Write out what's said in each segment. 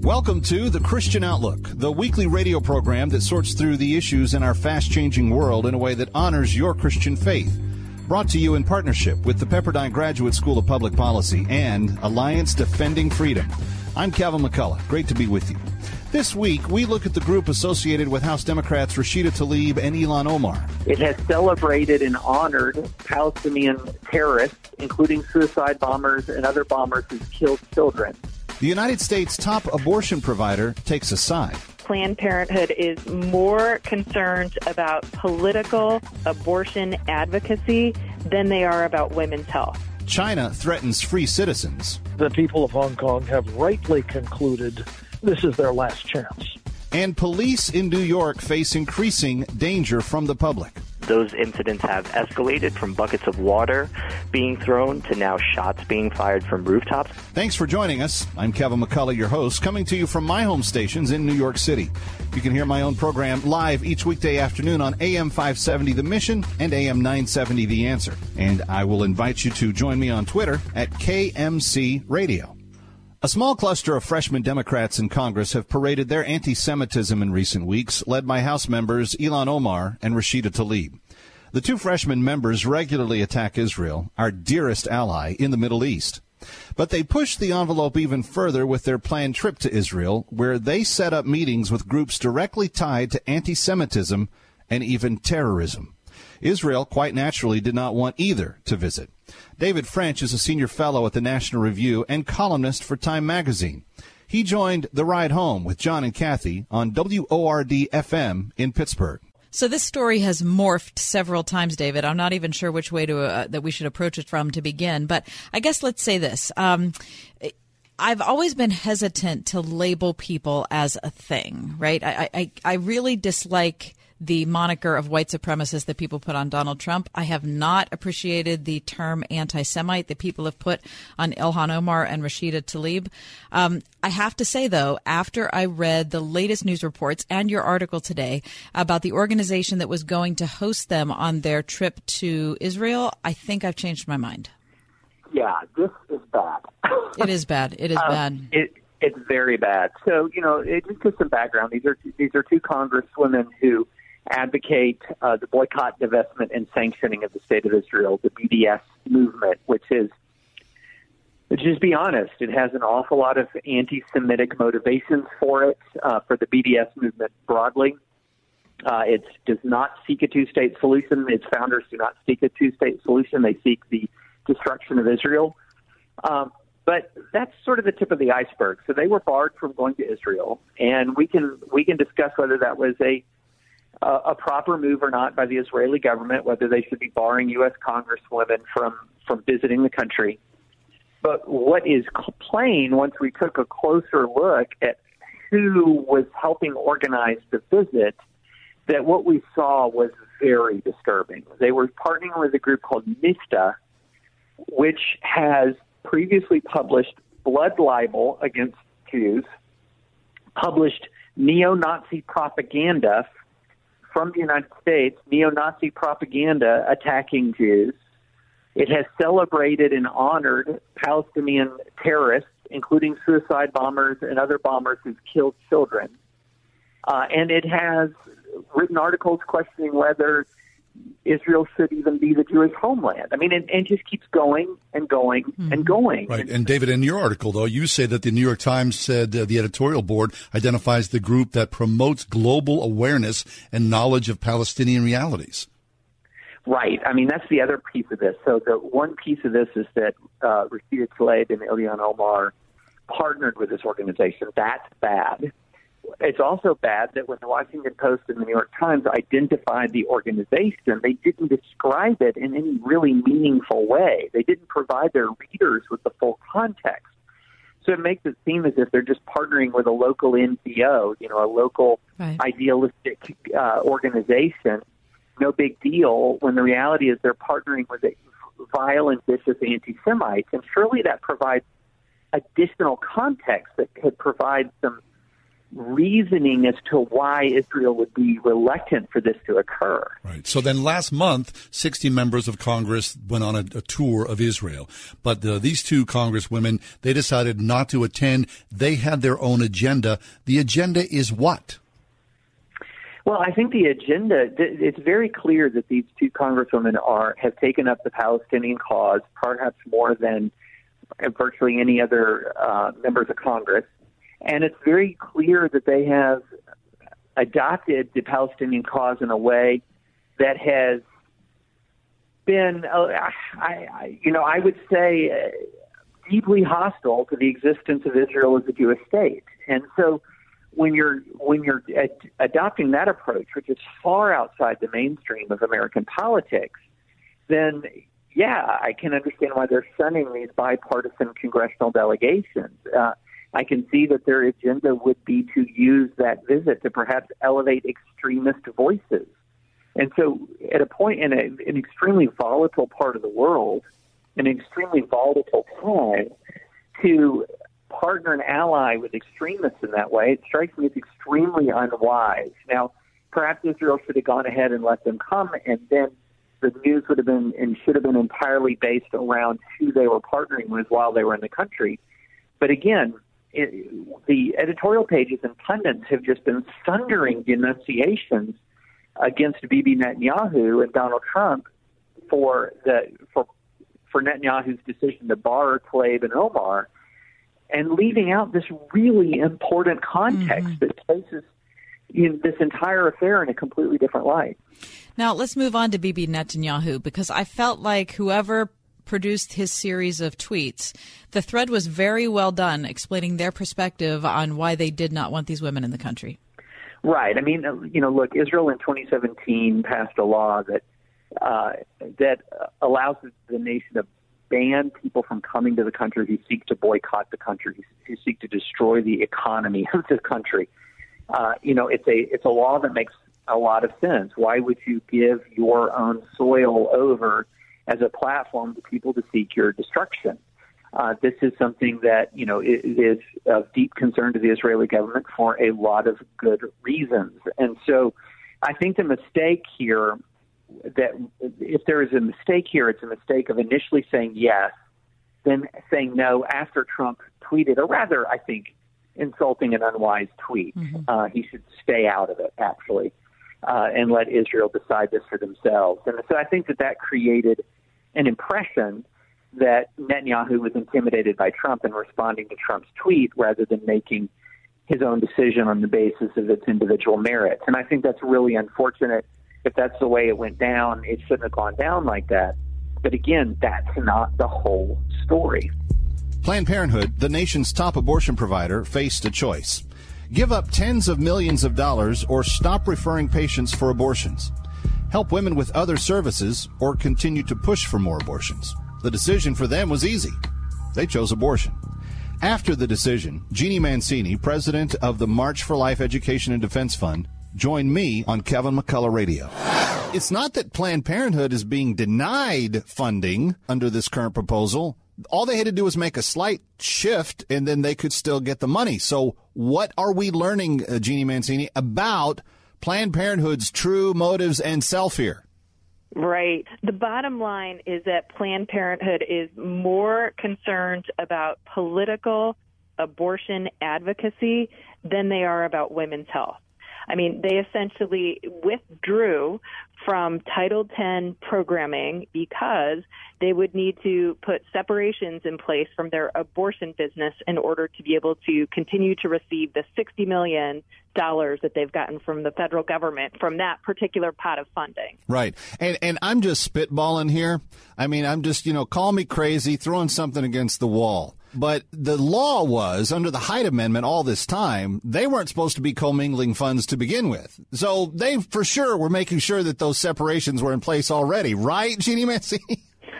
Welcome to The Christian Outlook, the weekly radio program that sorts through the issues in our fast-changing world in a way that honors your Christian faith. Brought to you in partnership with the Pepperdine Graduate School of Public Policy and Alliance Defending Freedom. I'm Kevin McCullough. Great to be with you. This week, we look at the group associated with House Democrats Rashida Tlaib and Ilhan Omar. It has celebrated and honored Palestinian terrorists, including suicide bombers and other bombers who've killed children. The United States' top abortion provider takes a side. Planned Parenthood is more concerned about political abortion advocacy than they are about women's health. China threatens free citizens. The people of Hong Kong have rightly concluded this is their last chance. And police in New York face increasing danger from the public. Those incidents have escalated from buckets of water being thrown to now shots being fired from rooftops. Thanks for joining us. I'm Kevin McCullough, your host, coming to you from my home stations in New York City. You can hear my own program live each weekday afternoon on AM 570 The Mission and AM 970 The Answer. And I will invite you to join me on Twitter at KMC Radio. A small cluster of freshman Democrats in Congress have paraded their anti-Semitism in recent weeks, led by House members Ilhan Omar and Rashida Tlaib. The two freshman members regularly attack Israel, our dearest ally in the Middle East. But they pushed the envelope even further with their planned trip to Israel, where they set up meetings with groups directly tied to anti-Semitism and even terrorism. Israel, quite naturally, did not want either to visit. David French is a senior fellow at the National Review and columnist for Time magazine. He joined The Ride Home with John and Kathy on WORD-FM in Pittsburgh. So this story has morphed several times, David. I'm not even sure which way to that we should approach it from to begin. But I guess let's say this. I've always been hesitant to label people as a thing, right? I really dislike the moniker of white supremacist that people put on Donald Trump. I have not appreciated the term anti-Semite that people have put on Ilhan Omar and Rashida Tlaib. I have to say, though, after I read the latest news reports and your article today about the organization that was going to host them on their trip to Israel, I think I've changed my mind. Yeah, this is bad. It is bad. It is bad. It's very bad. So, just to some background, these are two congresswomen who advocate the boycott, divestment, and sanctioning of the State of Israel, the BDS movement, which is, just be honest, it has an awful lot of anti-Semitic motivations for it, for the BDS movement broadly. It does not seek a two-state solution. Its founders do not seek a two-state solution. They seek the destruction of Israel. But that's sort of the tip of the iceberg. So they were barred from going to Israel, and we can discuss whether that was a proper move or not by the Israeli government, whether they should be barring U.S. congresswomen from visiting the country. But what is plain, once we took a closer look at who was helping organize the visit, that what we saw was very disturbing. They were partnering with a group called Mifta, which has previously published blood libel against Jews, published neo-Nazi propaganda from the United States, neo-Nazi propaganda attacking Jews. It has celebrated and honored Palestinian terrorists, including suicide bombers and other bombers who've killed children. And it has written articles questioning whether Israel should even be the Jewish homeland. I mean, and just keeps going and going and going. Right. And David, in your article, though, you say that the New York Times said the editorial board identifies the group that promotes global awareness and knowledge of Palestinian realities. Right. I mean, that's the other piece of this. So the one piece of this is that Rashida Tlaib and Ilhan Omar partnered with this organization. That's bad. It's also bad that when the Washington Post and the New York Times identified the organization, they didn't describe it in any really meaningful way. They didn't provide their readers with the full context. So it makes it seem as if they're just partnering with a local NGO, a local idealistic organization. No big deal, when the reality is they're partnering with a violent, vicious anti-Semites. And surely that provides additional context that could provide some reasoning as to why Israel would be reluctant for this to occur. Right. So then last month, 60 members of Congress went on a tour of Israel. But these two congresswomen, they decided not to attend. They had their own agenda. The agenda is what? Well, I think the agenda, it's very clear that these two congresswomen have taken up the Palestinian cause, perhaps more than virtually any other members of Congress. And it's very clear that they have adopted the Palestinian cause in a way that has been, I would say, deeply hostile to the existence of Israel as a Jewish state. And so when you're adopting that approach, which is far outside the mainstream of American politics, then, yeah, I can understand why they're shunning these bipartisan congressional delegations. I can see that their agenda would be to use that visit to perhaps elevate extremist voices. And so at a point in an extremely volatile part of the world, an extremely volatile time, to partner and ally with extremists in that way, it strikes me as extremely unwise. Now, perhaps Israel should have gone ahead and let them come, and then the news would have been and should have been entirely based around who they were partnering with while they were in the country. But again, the editorial pages and pundits have just been thundering denunciations against Bibi Netanyahu and Donald Trump for Netanyahu's decision to bar Tlaib and Omar, and leaving out this really important context that places this entire affair in a completely different light. Now, let's move on to Bibi Netanyahu, because I felt like whoever produced his series of tweets, the thread was very well done, explaining their perspective on why they did not want these women in the country. Right. I mean, look, Israel in 2017 passed a law that allows the nation to ban people from coming to the country who seek to boycott the country, who seek to destroy the economy of the country. It's a law that makes a lot of sense. Why would you give your own soil over as a platform to people to seek your destruction? This is something that, is of deep concern to the Israeli government for a lot of good reasons. And so I think the mistake here, that if there is a mistake here, it's a mistake of initially saying yes, then saying no after Trump tweeted a rather, I think, insulting and unwise tweet. He should stay out of it, actually, and let Israel decide this for themselves. And so I think that created an impression that Netanyahu was intimidated by Trump and responding to Trump's tweet rather than making his own decision on the basis of its individual merits. And I think that's really unfortunate. If that's the way it went down, it shouldn't have gone down like that. But again, that's not the whole story. Planned Parenthood, the nation's top abortion provider, faced a choice. Give up tens of millions of dollars or stop referring patients for abortions. Help women with other services or continue to push for more abortions. The decision for them was easy. They chose abortion. After the decision, Jeannie Mancini, president of the March for Life Education and Defense Fund, joined me on Kevin McCullough Radio. It's not that Planned Parenthood is being denied funding under this current proposal. All they had to do was make a slight shift, and then they could still get the money. So what are we learning, Jeannie Mancini, about Planned Parenthood's true motives and self here? Right. The bottom line is that Planned Parenthood is more concerned about political abortion advocacy than they are about women's health. I mean, they essentially withdrew from Title X programming because they would need to put separations in place from their abortion business in order to be able to continue to receive the $60 million that they've gotten from the federal government from that particular pot of funding. Right. And I'm just spitballing here. I mean, I'm just, call me crazy, throwing something against the wall. But the law was, under the Hyde Amendment all this time, they weren't supposed to be commingling funds to begin with. So they, for sure, were making sure that those separations were in place already. Right, Jeannie Mancini?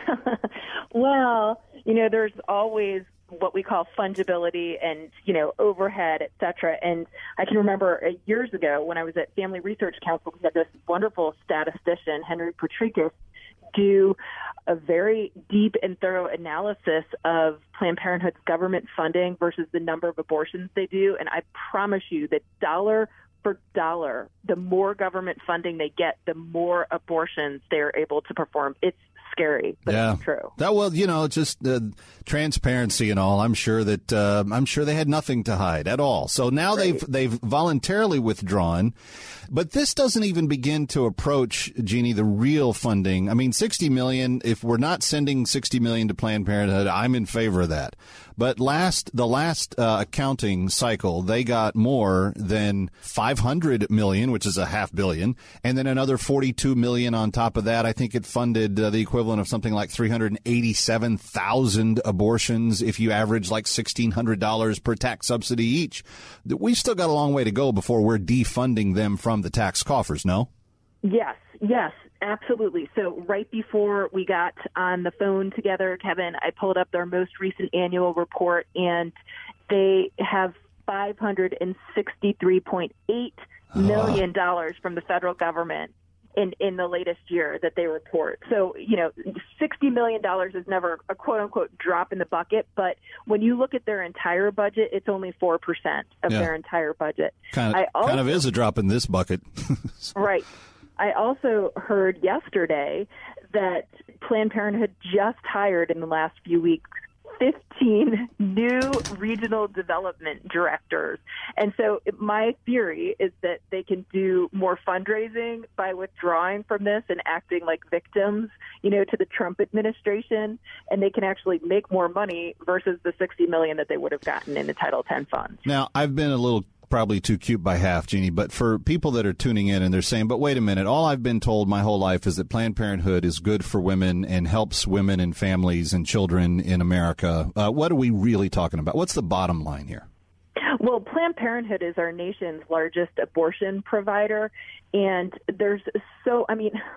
Well, there's always what we call fungibility and, overhead, et cetera. And I can remember years ago when I was at Family Research Council, we had this wonderful statistician, Henry Petrikis, do a very deep and thorough analysis of Planned Parenthood's government funding versus the number of abortions they do. And I promise you that dollar for dollar, the more government funding they get, the more abortions they're able to perform. It's scary, but it's true. Just transparency and all. I'm sure they had nothing to hide at all. So now they've voluntarily withdrawn, but this doesn't even begin to approach, Jeannie, the real funding. I mean, $60 million. If we're not sending $60 million to Planned Parenthood, I'm in favor of that. But the last accounting cycle, they got more than $500 million, which is $500 million, and then another $42 million on top of that. I think it funded the equivalent of something like 387,000 abortions if you average like $1,600 per tax subsidy each. We've still got a long way to go before we're defunding them from the tax coffers, no? Yes, absolutely. So right before we got on the phone together, Kevin, I pulled up their most recent annual report, and they have $563.8 million from the federal government in the latest year that they report. So, $60 million is never a quote-unquote drop in the bucket, but when you look at their entire budget, it's only 4% of their entire budget. Kind of is a drop in this bucket. Right. I also heard yesterday that Planned Parenthood just hired in the last few weeks 15 new regional development directors. And so my theory is that they can do more fundraising by withdrawing from this and acting like victims, to the Trump administration, and they can actually make more money versus the $60 million that they would have gotten in the Title X funds. Now, I've been a little probably too cute by half, Jeannie, but for people that are tuning in and they're saying, but wait a minute, all I've been told my whole life is that Planned Parenthood is good for women and helps women and families and children in America. What are we really talking about? What's the bottom line here? Well, Planned Parenthood is our nation's largest abortion provider, and there's so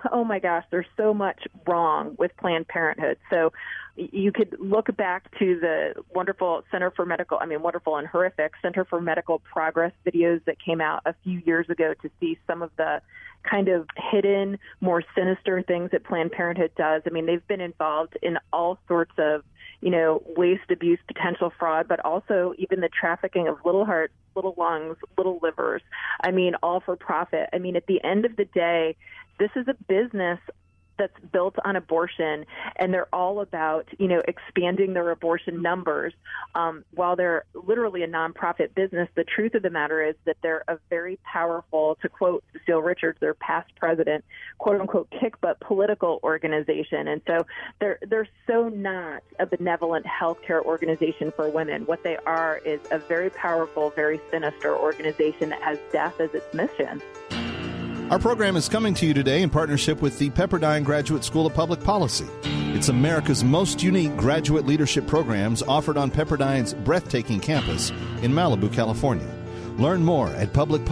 much wrong with Planned Parenthood. So you could look back to the wonderful wonderful and horrific Center for Medical Progress videos that came out a few years ago to see some of the kind of hidden, more sinister things that Planned Parenthood does. I mean, they've been involved in all sorts of waste, abuse, potential fraud, but also even the trafficking of little hearts, little lungs, little livers. I mean, all for profit. I mean, at the end of the day, this is a business that's built on abortion, and they're all about, expanding their abortion numbers. While they're literally a nonprofit business, the truth of the matter is that they're a very powerful, to quote Cecile Richards, their past president, quote unquote, kick butt political organization. And so they're so not a benevolent healthcare organization for women. What they are is a very powerful, very sinister organization that has death as its mission. Our program is coming to you today in partnership with the Pepperdine Graduate School of Public Policy. It's America's most unique graduate leadership programs offered on Pepperdine's breathtaking campus in Malibu, California. Learn more at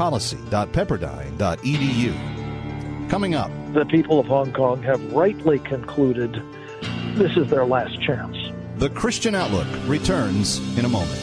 publicpolicy.pepperdine.edu. Coming up, the people of Hong Kong have rightly concluded this is their last chance. The Christian Outlook returns in a moment.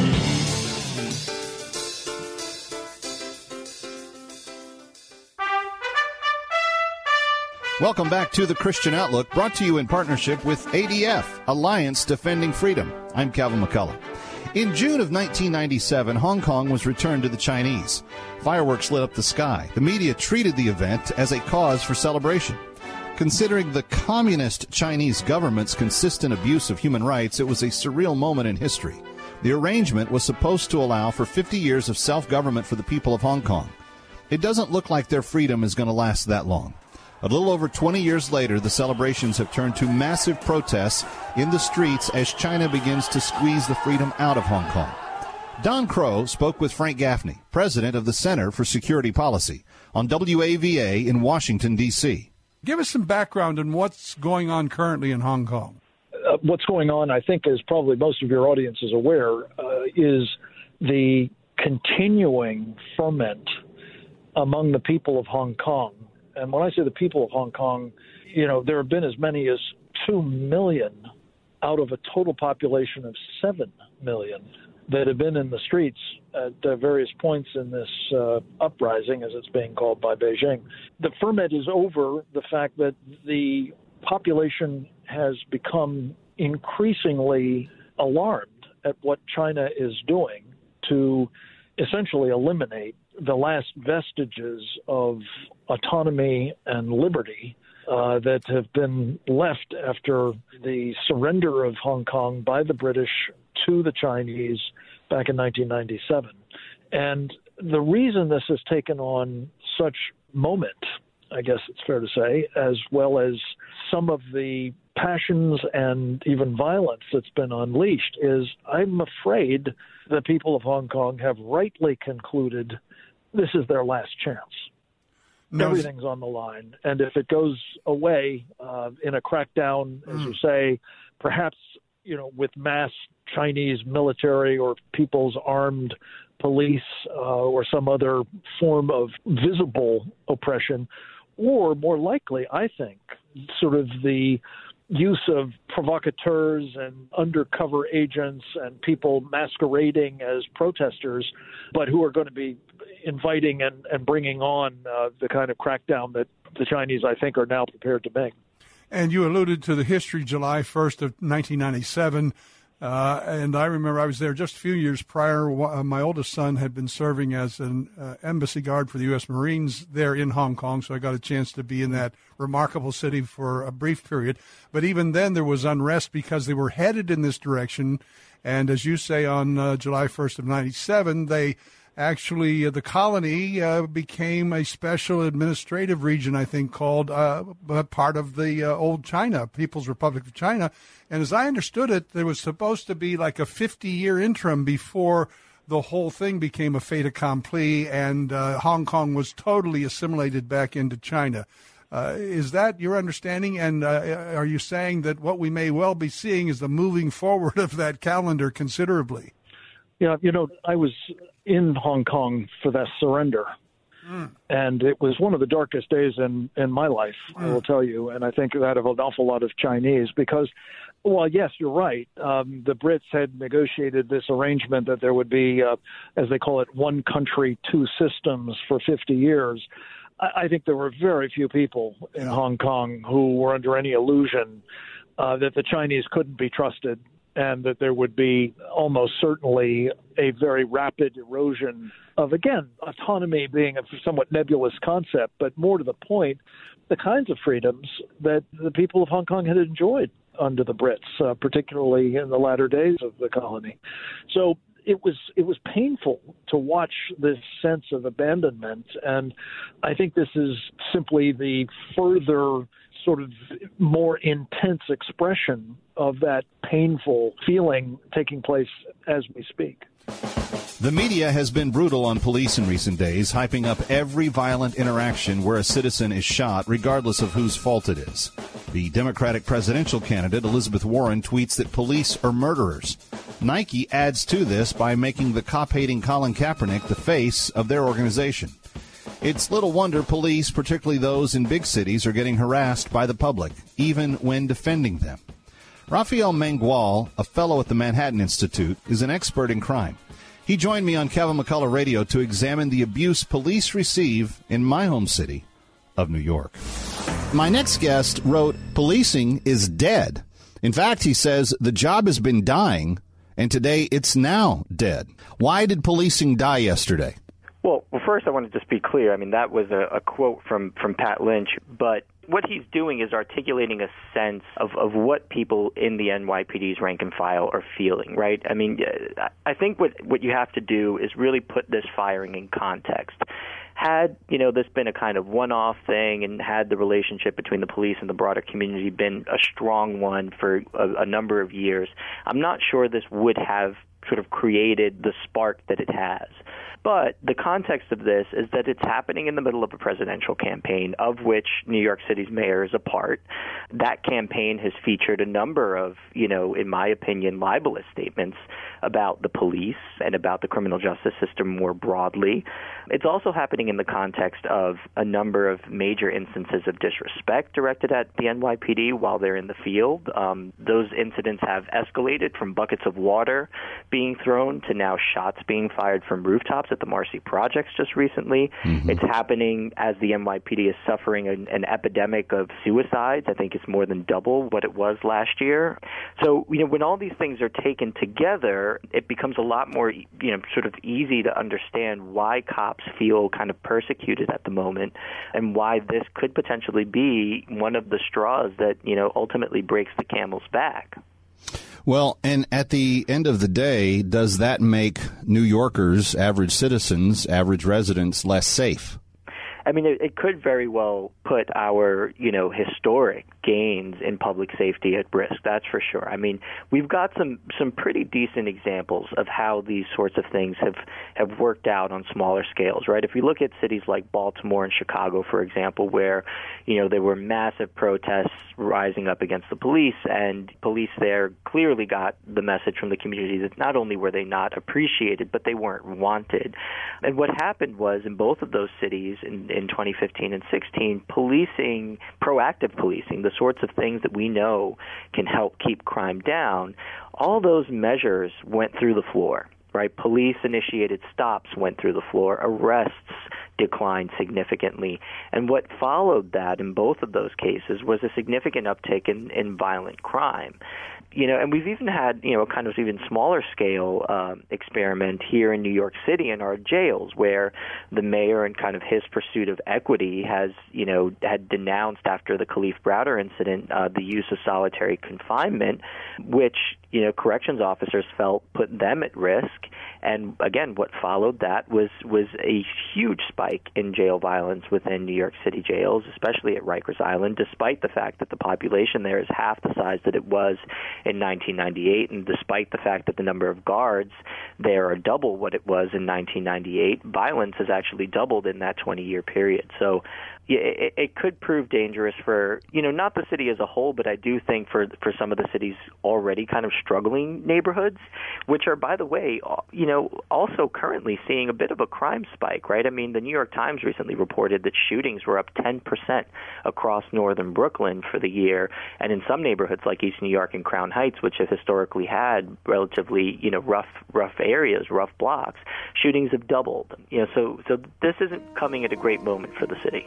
Welcome back to the Christian Outlook, brought to you in partnership with ADF, Alliance Defending Freedom. I'm Calvin McCullough. In June of 1997, Hong Kong was returned to the Chinese. Fireworks lit up the sky. The media treated the event as a cause for celebration. Considering the communist Chinese government's consistent abuse of human rights, it was a surreal moment in history. The arrangement was supposed to allow for 50 years of self-government for the people of Hong Kong. It doesn't look like their freedom is going to last that long. A little over 20 years later, the celebrations have turned to massive protests in the streets as China begins to squeeze the freedom out of Hong Kong. Don Crow spoke with Frank Gaffney, president of the Center for Security Policy, on WAVA in Washington, D.C. Give us some background on what's going on currently in Hong Kong. What's going on, I think, as probably most of your audience is aware, is the continuing ferment among the people of Hong Kong. And when I say the people of Hong Kong, there have been as many as 2 million out of a total population of 7 million that have been in the streets at various points in this uprising, as it's being called by Beijing. The ferment is over the fact that the population has become increasingly alarmed at what China is doing to essentially eliminate the last vestiges of autonomy and liberty that have been left after the surrender of Hong Kong by the British to the Chinese back in 1997. And the reason this has taken on such moment, I guess it's fair to say, as well as some of the passions and even violence that's been unleashed, is I'm afraid the people of Hong Kong have rightly concluded this is their last chance. No. Everything's on the line. And if it goes away in a crackdown, as you say, perhaps, with mass Chinese military or people's armed police or some other form of visible oppression, or more likely, I think, sort of the use of provocateurs and undercover agents and people masquerading as protesters, but who are going to be inviting and bringing on the kind of crackdown that the Chinese, I think, are now prepared to make. And you alluded to the history, July 1st of 1997. And I remember I was there just a few years prior. My oldest son had been serving as an embassy guard for the U.S. Marines there in Hong Kong, so I got a chance to be in that remarkable city for a brief period. But even then there was unrest because they were headed in this direction. And as you say, on July 1st of 97, they actually, the colony became a special administrative region, I think, called part of the old China, People's Republic of China. And as I understood it, there was supposed to be like a 50-year interim before the whole thing became a fait accompli and Hong Kong was totally assimilated back into China. Is that your understanding? And are you saying that what we may well be seeing is the moving forward of that calendar considerably? Yeah, I was in Hong Kong for that surrender. And it was one of the darkest days in my life, I will tell you. And I think that of an awful lot of Chinese because, well, yes, you're right. The Brits had negotiated this arrangement that there would be, as they call it, one country, two systems for 50 years. I think there were very few people in Hong Kong who were under any illusion that the Chinese couldn't be trusted and that there would be almost certainly a very rapid erosion of, again, autonomy being a somewhat nebulous concept, but more to the point, the kinds of freedoms that the people of Hong Kong had enjoyed under the Brits, particularly in the latter days of the colony. So it was painful to watch this sense of abandonment, and I think this is simply the further sort of more intense expression of that painful feeling taking place as we speak. The media has been brutal on police in recent days, hyping up every violent interaction where a citizen is shot, regardless of whose fault it is. The Democratic presidential candidate, Elizabeth Warren, tweets that police are murderers. Nike adds to this by making the cop-hating Colin Kaepernick the face of their organization. It's little wonder police, particularly those in big cities, are getting harassed by the public, even when defending them. Rafael Mangual, a fellow at the Manhattan Institute, is an expert in crime. He joined me on Kevin McCullough Radio to examine the abuse police receive in my home city of New York. My next guest wrote, "Policing is dead." In fact, he says the job has been dying, and today it's now dead. Why did policing die yesterday? Well, first I want to just be clear. I mean, that was a quote from Pat Lynch, but what he's doing is articulating a sense of what people in the NYPD's rank and file are feeling, right? I mean, I think what you have to do is really put this firing in context. Had, this been a kind of one-off thing and had the relationship between the police and the broader community been a strong one for a number of years, I'm not sure this would have sort of created the spark that it has. But the context of this is that it's happening in the middle of a presidential campaign, of which New York City's mayor is a part. That campaign has featured a number of, in my opinion, libelous statements about the police and about the criminal justice system more broadly. It's also happening in the context of a number of major instances of disrespect directed at the NYPD while they're in the field. Those incidents have escalated from buckets of water being thrown to now shots being fired from rooftops at the Marcy Projects just recently. It's happening as the NYPD is suffering an epidemic of suicides. I think it's more than double what it was last year. So, when all these things are taken together, it becomes a lot more, sort of easy to understand why cops feel kind of persecuted at the moment and why this could potentially be one of the straws that, ultimately breaks the camel's back. Well, and at the end of the day, does that make New Yorkers, average citizens, average residents less safe? I mean, it could very well put our, historic gains in public safety at risk. That's for sure. I mean, we've got some pretty decent examples of how these sorts of things have worked out on smaller scales, right? If we look at cities like Baltimore and Chicago, for example, where, there were massive protests rising up against the police, and police there clearly got the message from the community that not only were they not appreciated, but they weren't wanted. And what happened was in both of those cities in 2015 and 16, proactive policing, the sorts of things that we know can help keep crime down, all those measures went through the floor, right? Police-initiated stops went through the floor. Arrests declined significantly. And what followed that in both of those cases was a significant uptick in violent crime. And we've even had, a kind of even smaller scale experiment here in New York City in our jails, where the mayor, in kind of his pursuit of equity, has, had denounced after the Kalief Browder incident the use of solitary confinement, which, corrections officers felt put them at risk. And again, what followed that was a huge spike in jail violence within New York City jails, especially at Rikers Island, despite the fact that the population there is half the size that it was in 1998, and despite the fact that the number of guards there are double what it was in 1998, violence has actually doubled in that 20-year period. So it could prove dangerous for, not the city as a whole, but I do think for some of the city's already kind of struggling neighborhoods, which are, by the way, also currently seeing a bit of a crime spike, right? I mean, the New York Times recently reported that shootings were up 10% across northern Brooklyn for the year, and in some neighborhoods like East New York and Crown Heights, which have historically had relatively, rough areas, rough blocks, shootings have doubled. So this isn't coming at a great moment for the city.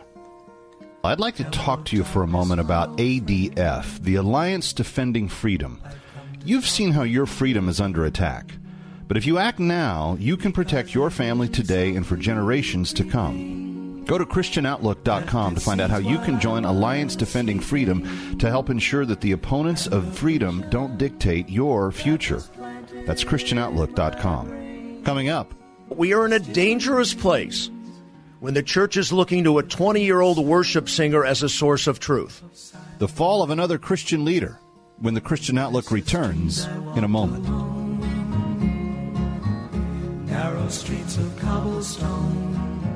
I'd like to talk to you for a moment about ADF, the Alliance Defending Freedom. You've seen how your freedom is under attack. But if you act now, you can protect your family today and for generations to come. Go to ChristianOutlook.com to find out how you can join Alliance Defending Freedom to help ensure that the opponents of freedom don't dictate your future. That's ChristianOutlook.com. Coming up, we are in a dangerous place when the church is looking to a 20-year-old worship singer as a source of truth. The fall of another Christian leader, when the Christian Outlook returns in a moment. Narrow streets of cobblestone.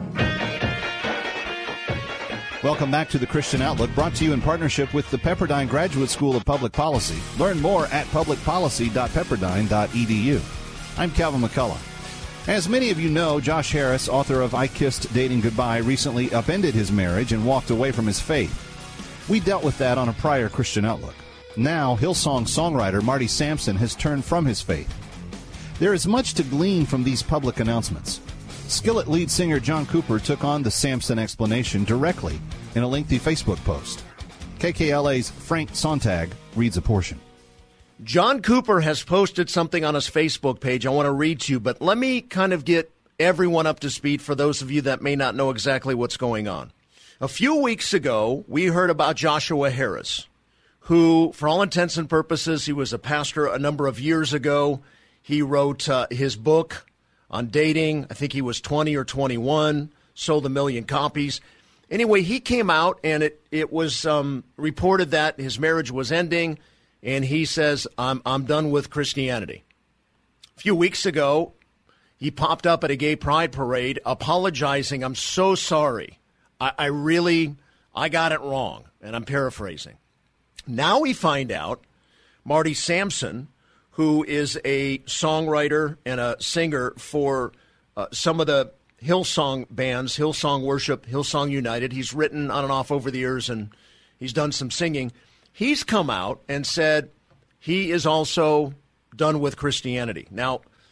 Welcome back to the Christian Outlook, brought to you in partnership with the Pepperdine Graduate School of Public Policy. Learn more at publicpolicy.pepperdine.edu. I'm Calvin McCullough. As many of you know, Josh Harris, author of I Kissed Dating Goodbye, recently upended his marriage and walked away from his faith. We dealt with that on a prior Christian Outlook. Now, Hillsong songwriter Marty Sampson has turned from his faith. There is much to glean from these public announcements. Skillet lead singer John Cooper took on the Sampson explanation directly in a lengthy Facebook post. KKLA's Frank Sontag reads a portion. John Cooper has posted something on his Facebook page I want to read to you, but let me kind of get everyone up to speed for those of you that may not know exactly what's going on. A few weeks ago, we heard about Joshua Harris, who, for all intents and purposes, he was a pastor a number of years ago. He wrote his book on dating. I think he was 20 or 21, sold 1 million copies. Anyway, he came out, and it was reported that his marriage was ending. And he says, I'm done with Christianity. A few weeks ago, he popped up at a gay pride parade apologizing. I'm so sorry. I got it wrong. And I'm paraphrasing. Now we find out Marty Sampson, who is a songwriter and a singer for some of the Hillsong bands, Hillsong Worship, Hillsong United. He's written on and off over the years, and he's done some singing. He's come out and said he is also done with Christianity. Now,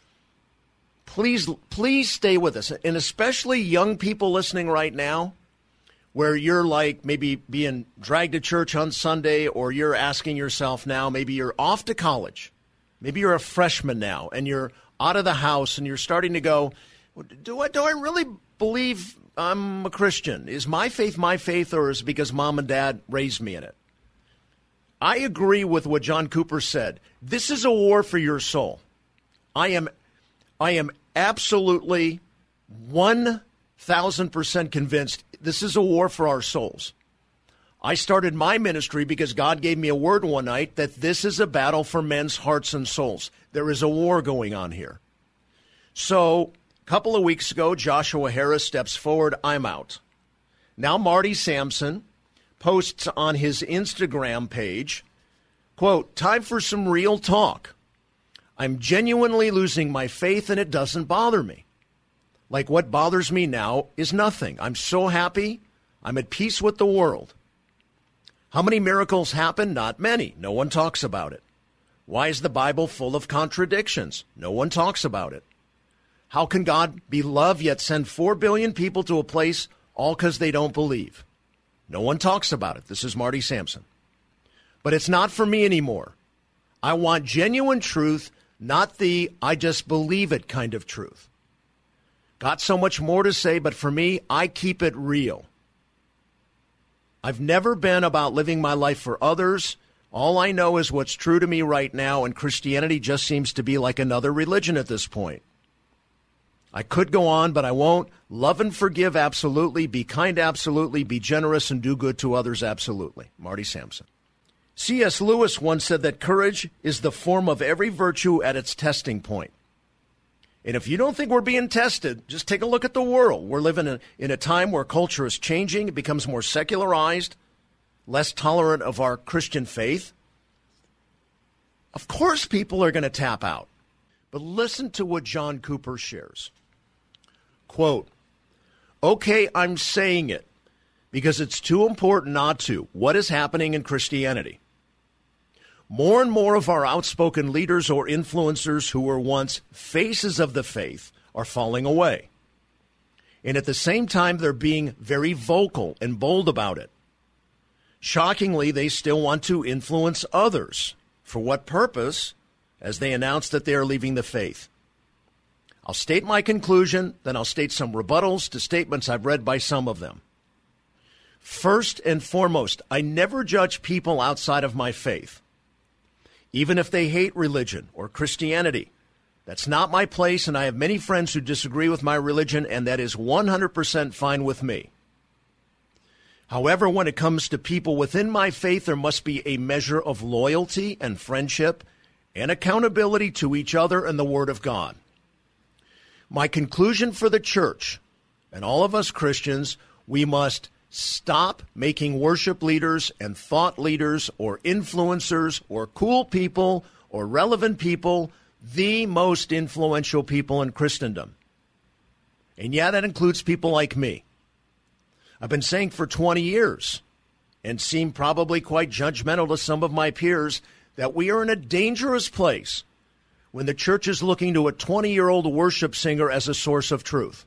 please stay with us. And especially young people listening right now, where you're like maybe being dragged to church on Sunday, or you're asking yourself now, maybe you're off to college. Maybe you're a freshman now and you're out of the house and you're starting to go, do I really believe I'm a Christian? Is my faith, or is it because mom and dad raised me in it? I agree with what John Cooper said. This is a war for your soul. I am absolutely 1,000% convinced this is a war for our souls. I started my ministry because God gave me a word one night that this is a battle for men's hearts and souls. There is a war going on here. So a couple of weeks ago, Joshua Harris steps forward, I'm out. Now Marty Sampson posts on his Instagram page, quote, time for some real talk. I'm genuinely losing my faith and it doesn't bother me. Like what bothers me now is nothing. I'm so happy. I'm at peace with the world. How many miracles happen? Not many. No one talks about it. Why is the Bible full of contradictions? No one talks about it. How can God be love yet send 4 billion people to a place all because they don't believe? No one talks about it. This is Marty Sampson. But it's not for me anymore. I want genuine truth, not the I just believe it kind of truth. Got so much more to say, but for me, I keep it real. I've never been about living my life for others. All I know is what's true to me right now, and Christianity just seems to be like another religion at this point. I could go on, but I won't. Love and forgive, absolutely. Be kind, absolutely. Be generous and do good to others, absolutely. Marty Sampson. C.S. Lewis once said that courage is the form of every virtue at its testing point. And if you don't think we're being tested, just take a look at the world. We're living in a time where culture is changing. It becomes more secularized, less tolerant of our Christian faith. Of course people are going to tap out. But listen to what John Cooper shares. Quote, okay, I'm saying it because it's too important not to. What is happening in Christianity? More and more of our outspoken leaders or influencers who were once faces of the faith are falling away. And at the same time, they're being very vocal and bold about it. Shockingly, they still want to influence others. For what purpose? As they announce that they are leaving the faith. I'll state my conclusion, then I'll state some rebuttals to statements I've read by some of them. First and foremost, I never judge people outside of my faith. Even if they hate religion or Christianity, that's not my place, and I have many friends who disagree with my religion, and that is 100% fine with me. However, when it comes to people within my faith, there must be a measure of loyalty and friendship and accountability to each other and the Word of God. My conclusion for the church and all of us Christians, we must stop making worship leaders and thought leaders or influencers or cool people or relevant people the most influential people in Christendom. And yeah, that includes people like me. I've been saying for 20 years and seem probably quite judgmental to some of my peers that we are in a dangerous place when the church is looking to a 20-year-old worship singer as a source of truth.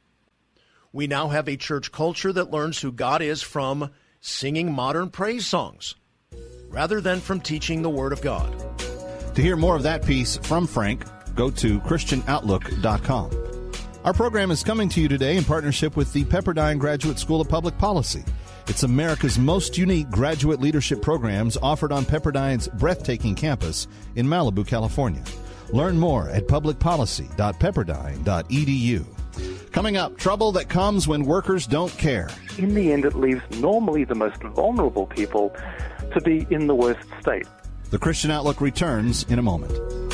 We now have a church culture that learns who God is from singing modern praise songs rather than from teaching the Word of God. To hear more of that piece from Frank, go to ChristianOutlook.com. Our program is coming to you today in partnership with the Pepperdine Graduate School of Public Policy. It's America's most unique graduate leadership programs offered on Pepperdine's breathtaking campus in Malibu, California. Learn more at publicpolicy.pepperdine.edu. Coming up, trouble that comes when workers don't care. In the end, it leaves normally the most vulnerable people to be in the worst state. The Christian Outlook returns in a moment.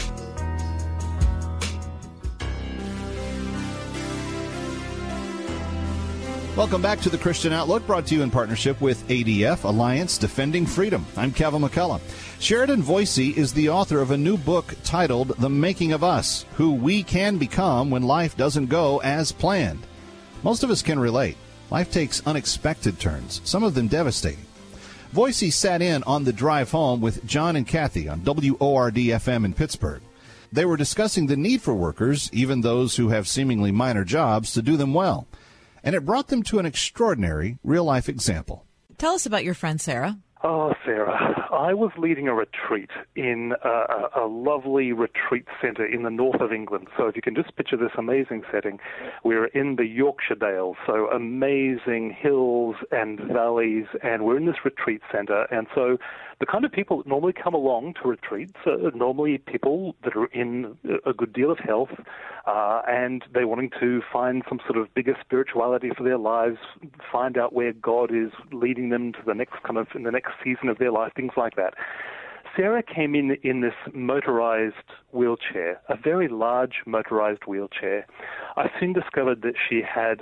Welcome back to the Christian Outlook, brought to you in partnership with ADF, Alliance Defending Freedom. I'm Kevin McCullough. Sheridan Voisey is the author of a new book titled The Making of Us, Who We Can Become When Life Doesn't Go As Planned. Most of us can relate. Life takes unexpected turns, some of them devastating. Voisey sat in on the drive home with John and Kathy on WORD-FM in Pittsburgh. They were discussing the need for workers, even those who have seemingly minor jobs, to do them well. And it brought them to an extraordinary real-life example. Tell us about your friend Sarah. Oh, Sarah, I was leading a retreat in a lovely retreat centre in the north of England. So if you can just picture this amazing setting, we're in the Yorkshire Dales, so amazing hills and valleys, and we're in this retreat centre. And so the kind of people that normally come along to retreats are normally people that are in a good deal of health, and they're wanting to find some sort of bigger spirituality for their lives, find out where God is leading them to the next in the next season of their life, things like that. Sarah came in this motorized wheelchair, a very large motorized wheelchair. I soon discovered that she had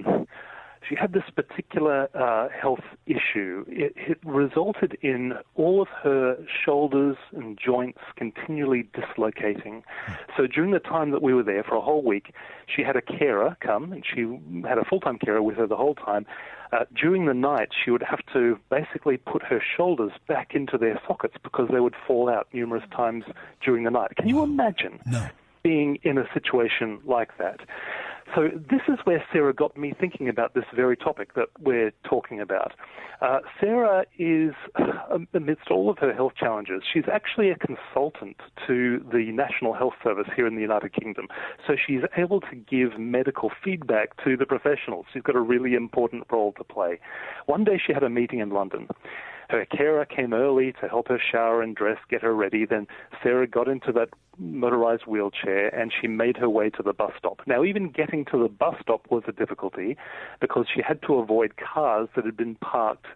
this particular health issue. It resulted in all of her shoulders and joints continually dislocating. So during the time that we were there for a whole week, she had a carer come, and she had a full-time carer with her the whole time. During the night, she would have to basically put her shoulders back into their sockets because they would fall out numerous times during the night. Can you imagine being in a situation like that? So this is where Sarah got me thinking about this very topic that we're talking about. Sarah is, amidst all of her health challenges, she's actually a consultant to the National Health Service here in the United Kingdom. So she's able to give medical feedback to the professionals. She's got a really important role to play. One day she had a meeting in London. Her carer came early to help her shower and dress, get her ready. Then Sarah got into that motorized wheelchair and she made her way to the bus stop. Now, even getting to the bus stop was a difficulty because she had to avoid cars that had been parked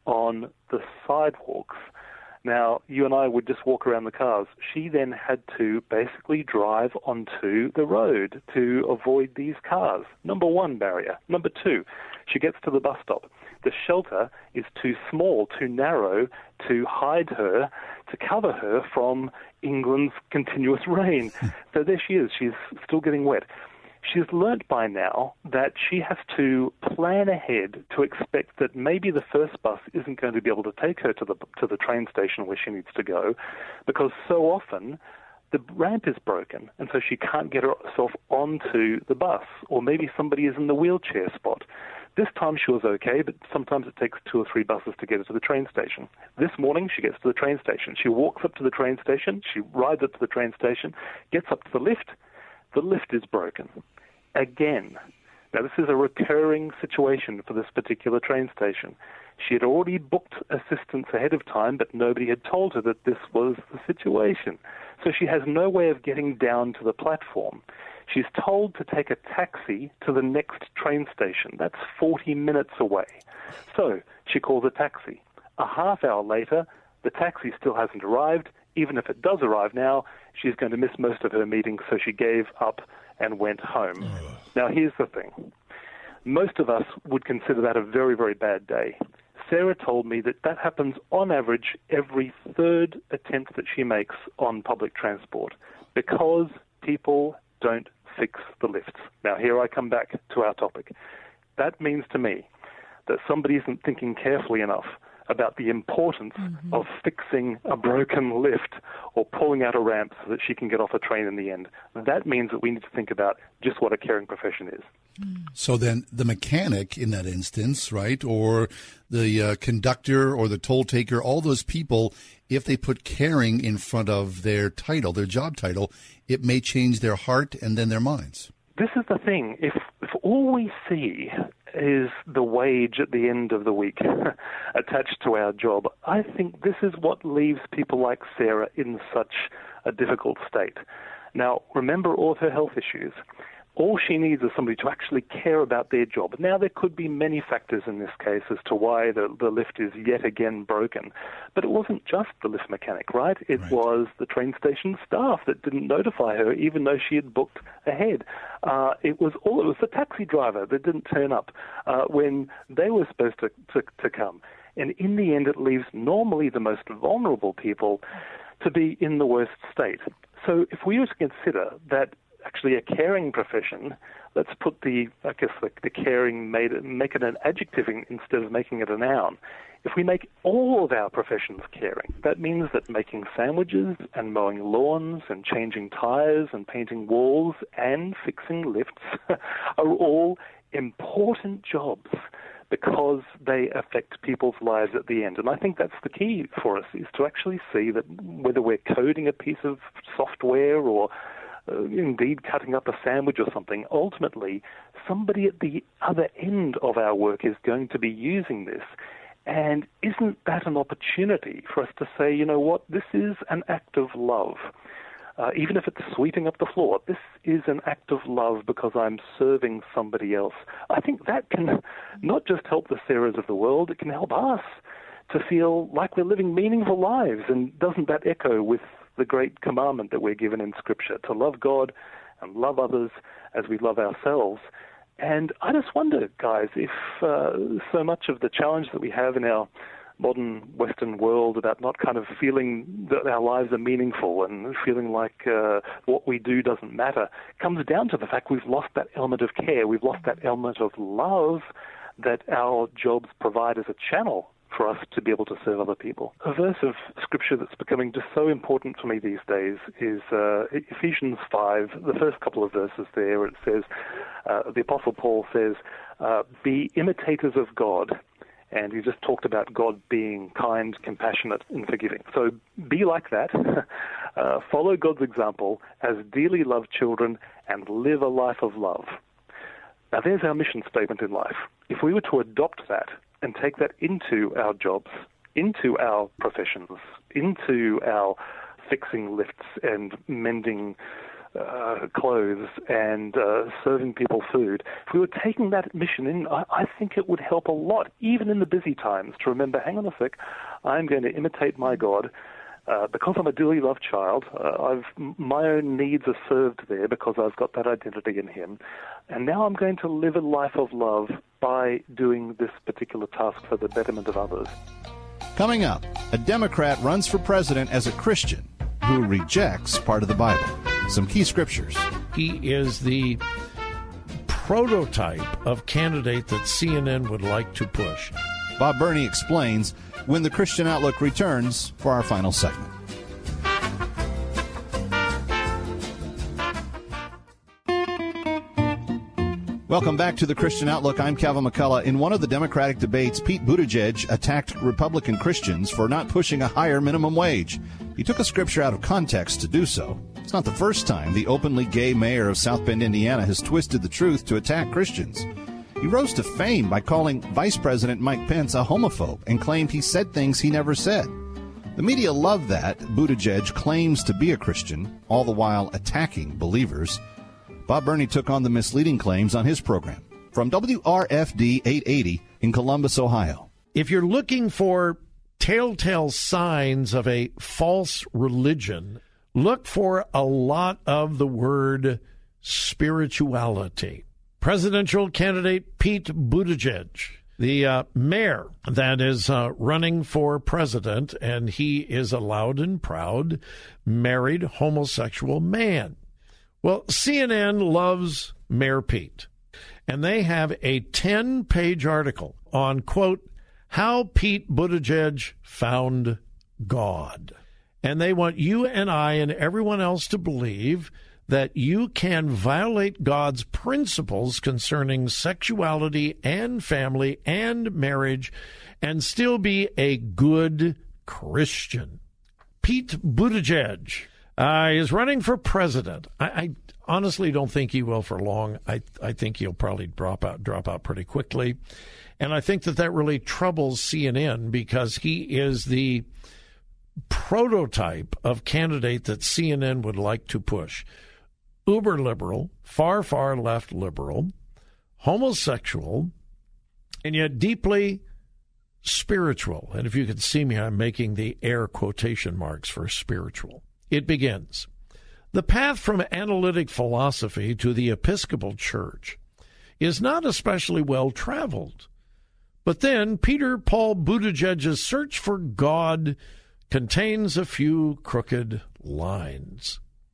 on the sidewalks. Now, you and I would just walk around the cars. She then had to basically drive onto the road to avoid these cars. Number one barrier. Number two, she gets to the bus stop. The shelter is too small, too narrow to hide her, to cover her from England's continuous rain. So there she is. She's still getting wet. She's learnt by now that she has to plan ahead to expect that maybe the first bus isn't going to be able to take her to the train station where she needs to go, because so often the ramp is broken, and so she can't get herself onto the bus, or maybe somebody is in the wheelchair spot. This time she was okay, but sometimes it takes 2 or 3 buses to get her to the train station. This morning she gets to the train station. She walks up to the train station, she rides up to the train station, gets up to the lift. The lift is broken. Again. Now, this is a recurring situation for this particular train station. She had already booked assistance ahead of time, but nobody had told her that this was the situation. So she has no way of getting down to the platform. She's told to take a taxi to the next train station. That's 40 minutes away. So she calls a taxi. A half hour later, the taxi still hasn't arrived. Even if it does arrive now, she's going to miss most of her meetings, so she gave up and went home. Now, here's the thing. Most of us would consider that a very, very bad day. Sarah told me that that happens on average every third attempt that she makes on public transport because people don't fix the lifts. Now, here I come back to our topic. That means to me that somebody isn't thinking carefully enough about the importance of fixing a broken lift or pulling out a ramp so that she can get off a train in the end. That means that we need to think about just what a caring profession is. So then the mechanic in that instance, right, or the conductor or the toll taker, all those people, if they put caring in front of their title, their job title, it may change their heart and then their minds. This is the thing. If all we see is the wage at the end of the week attached to our job, I think this is what leaves people like Sarah in such a difficult state. Now, remember all of her health issues. All she needs is somebody to actually care about their job. Now, there could be many factors in this case as to why the lift is yet again broken. But it wasn't just the lift mechanic, right? It was the train station staff that didn't notify her, even though she had booked ahead. It was the taxi driver that didn't turn up when they were supposed to come. And in the end, it leaves normally the most vulnerable people to be in the worst state. So if we were to consider that actually a caring profession, let's put the caring, make it an adjective instead of making it a noun. If we make all of our professions caring, that means that making sandwiches and mowing lawns and changing tires and painting walls and fixing lifts are all important jobs because they affect people's lives at the end. And I think that's the key for us, is to actually see that whether we're coding a piece of software or indeed cutting up a sandwich or something, ultimately somebody at the other end of our work is going to be using this. And isn't that an opportunity for us to say, you know what, this is an act of love. Even if it's sweeping up the floor, this is an act of love because I'm serving somebody else. I think that can not just help the Sarahs of the world, it can help us to feel like we're living meaningful lives. And doesn't that echo with the great commandment that we're given in Scripture, to love God and love others as we love ourselves? And I just wonder, guys, if so much of the challenge that we have in our modern Western world about not kind of feeling that our lives are meaningful and feeling like what we do doesn't matter comes down to the fact we've lost that element of care, we've lost that element of love that our jobs provide as a channel for us to be able to serve other people. A verse of Scripture that's becoming just so important for me these days is Ephesians 5, the first couple of verses there. It says, the Apostle Paul says, be imitators of God. And he just talked about God being kind, compassionate, and forgiving. So be like that. Follow God's example as dearly loved children and live a life of love. Now there's our mission statement in life. If we were to adopt that and take that into our jobs, into our professions, into our fixing lifts and mending clothes and serving people food, if we were taking that mission in, I think it would help a lot, even in the busy times, to remember, hang on a sec, I'm going to imitate my God. Because I'm a dearly loved child, my own needs are served there because I've got that identity in Him. And now I'm going to live a life of love by doing this particular task for the betterment of others. Coming up, a Democrat runs for president as a Christian who rejects part of the Bible. Some key scriptures. He is the prototype of candidate that CNN would like to push. Bob Burney explains when the Christian Outlook returns for our final segment. Welcome back to the Christian Outlook. I'm Calvin McCullough. In one of the Democratic debates, Pete Buttigieg attacked Republican Christians for not pushing a higher minimum wage. He took a scripture out of context to do so. It's not the first time the openly gay mayor of South Bend, Indiana, has twisted the truth to attack Christians. He rose to fame by calling Vice President Mike Pence a homophobe and claimed he said things he never said. The media love that Buttigieg claims to be a Christian, all the while attacking believers. Bob Burney took on the misleading claims on his program. From WRFD 880 in Columbus, Ohio. If you're looking for telltale signs of a false religion, look for a lot of the word spirituality. Presidential candidate Pete Buttigieg, the mayor that is running for president, and he is a loud and proud married homosexual man. Well, CNN loves Mayor Pete, and they have a 10-page article on, quote, how Pete Buttigieg found God. And they want you and I and everyone else to believe that you can violate God's principles concerning sexuality and family and marriage and still be a good Christian. Pete Buttigieg is running for president. I honestly don't think he will for long. I think he'll probably drop out pretty quickly. And I think that really troubles CNN because he is the prototype of candidate that CNN would like to push. Uber liberal, far, far left liberal, homosexual, and yet deeply spiritual. And if you can see me, I'm making the air quotation marks for spiritual. It begins. The path from analytic philosophy to the Episcopal Church is not especially well traveled. But then Peter Paul Buttigieg's search for God contains a few crooked lines.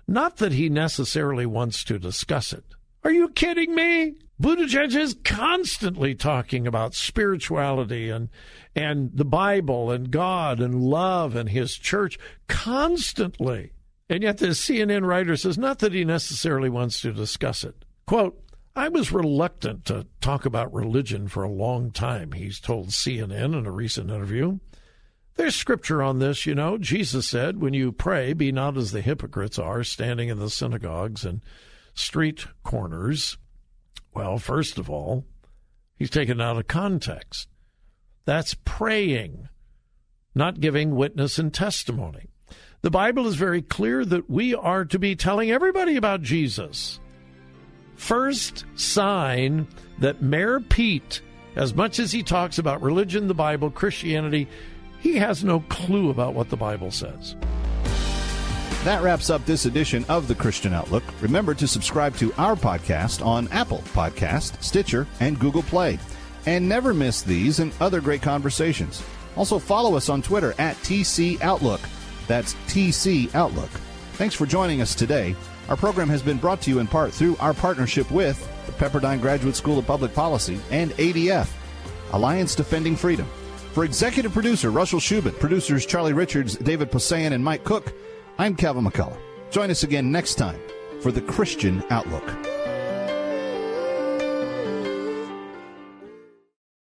Not that he necessarily wants to discuss it. Are you kidding me? Buttigieg is constantly talking about spirituality and the Bible and God and love and his church constantly. And yet the CNN writer says not that he necessarily wants to discuss it. Quote, I was reluctant to talk about religion for a long time, he's told CNN in a recent interview. There's scripture on this, you know. Jesus said, when you pray, be not as the hypocrites are, standing in the synagogues and street corners. Well, first of all, he's taken out of context. That's praying, not giving witness and testimony. The Bible is very clear that we are to be telling everybody about Jesus. First sign that Mayor Pete, as much as he talks about religion, the Bible, Christianity, he has no clue about what the Bible says. That wraps up this edition of The Christian Outlook. Remember to subscribe to our podcast on Apple Podcast, Stitcher, and Google Play. And never miss these and other great conversations. Also follow us on Twitter at TC Outlook. That's TC Outlook. Thanks for joining us today. Our program has been brought to you in part through our partnership with the Pepperdine Graduate School of Public Policy and ADF, Alliance Defending Freedom. For executive producer Russell Schubert, producers Charlie Richards, David Posayan, and Mike Cook, I'm Kevin McCullough. Join us again next time for The Christian Outlook.